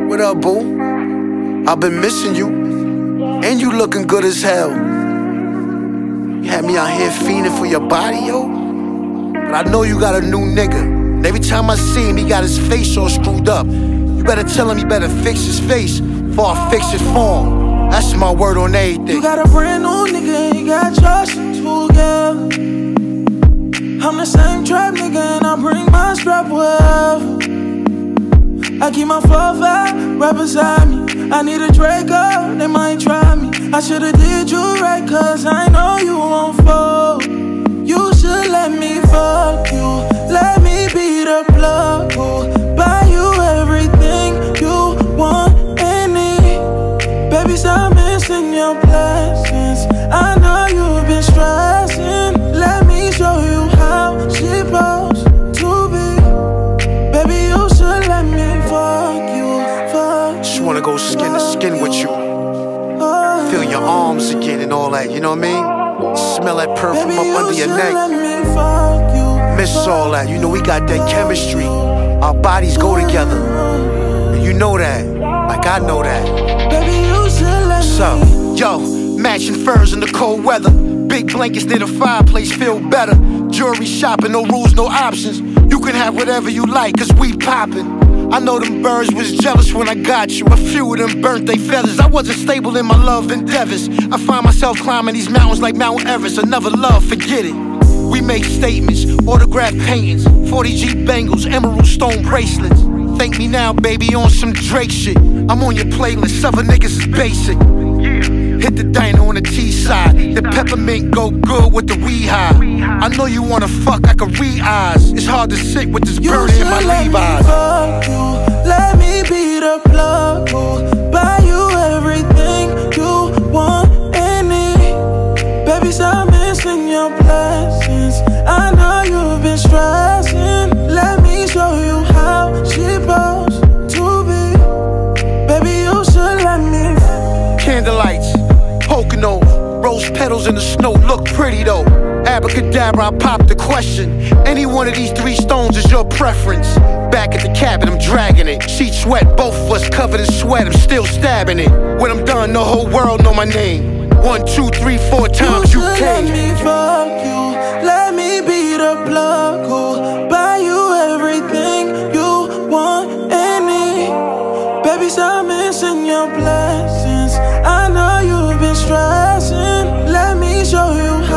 What up, boo? I've been missing you. And you looking good as hell. You had me out here fiending for your body, yo. But I know you got a new nigga. And every time I see him, he got his face all screwed up. You better tell him he better fix his face before I fix it for him. That's my word on everything. You got a brand new nigga and you got trust together. I'm the same trap nigga and I bring my strap wherever. I keep my flow fat right beside me. I need a Draco, they might try me. I should've did you right, cause I know you won't fall. You should let me fuck you. Let me be the plug who buy you everything you want and need. Baby, stop missing your blessings. I know you've been stressing. Let me show you how she supposed to be. Baby, you should let me fuck you. Just wanna go skin to skin with you. Feel your arms again and all that, you know what I mean? Smell that perfume up under your neck. Miss all that, you know we got that chemistry. Our bodies go together. And you know that, like I know that. So, yo, matching furs in the cold weather. Big blankets near the fireplace feel better. Jewelry shopping, no rules, no options. You can have whatever you like, cause we poppin'. I know them birds was jealous when I got you. A few of them burnt they feathers. I wasn't stable in my love endeavors. I find myself climbing these mountains like Mount Everest. Another love, forget it. We make statements, autograph paintings, 40G bangles, emerald stone bracelets. Thank me now, baby, on some Drake shit. I'm on your playlist, other niggas is basic. Hit the diner on the T-side. The peppermint go good with the weed high. I know you wanna fuck, I can read eyes. It's hard to sit with this burn in my Levi's. Let me be the plug who buy you everything you want and need. Baby, stop missing your blessings. I know you've been stressing. Let me show you how she supposed to be. Baby, you should let me. Candlelights, Pocono, rose petals in the snow look pretty though. Abracadabra, I popped the question. Any one of these three stones is your preference. Back at the cabin, I'm dragging it. Sheets wet, both of us covered in sweat. I'm still stabbing it. When I'm done, the whole world know my name. 1, 2, 3, 4 times you came. Let me fuck you. Let me be the plug who buy you everything you want and need. Baby, stop missing your blessings. I know you've been stressing. Let me show you